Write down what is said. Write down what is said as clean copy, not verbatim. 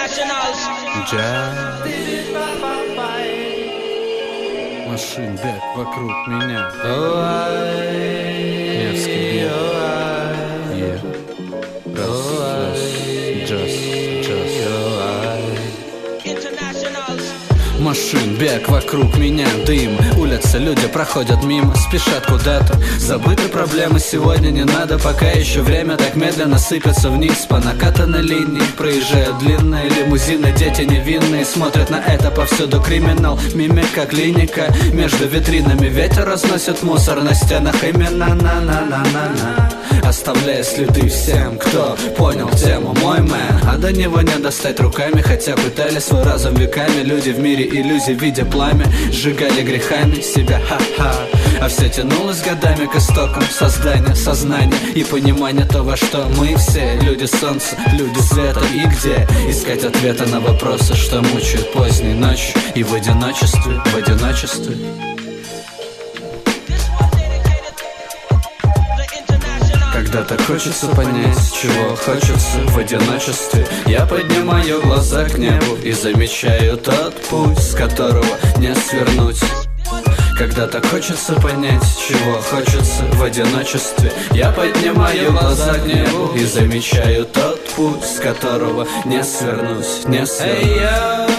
Машин бег вокруг меня. Мерзкий бег. Машин бег вокруг меня, дым. Улицы, люди проходят мимо, спешат куда-то. Забыты проблемы, сегодня не надо. Пока еще время так медленно сыпется вниз по накатанной линии. Проезжают длинные лимузины, дети невинные смотрят на это повсюду. Криминал, мимика, клиника. Между витринами ветер разносит мусор. На стенах имена на-на-на-на-на, оставляя следы всем, кто понял тему. Мой мэн, а до него не достать руками. Хотя пытали свой разум веками. Люди в мире иллюзий, видя пламя, сжигали грехами себя, ха-ха. А все тянулось годами к истокам создания, сознания и понимания того, что мы все люди солнца, люди света. И где искать ответы на вопросы, что мучают поздней ночью и в одиночестве, в одиночестве. Когда так хочется понять, чего хочется в одиночестве, я поднимаю глаза к небу и замечаю тот путь, с которого не свернуть. Когда так хочется понять, чего хочется в одиночестве, я поднимаю глаза к небу и замечаю тот путь, с которого не свернуть, не свернуть.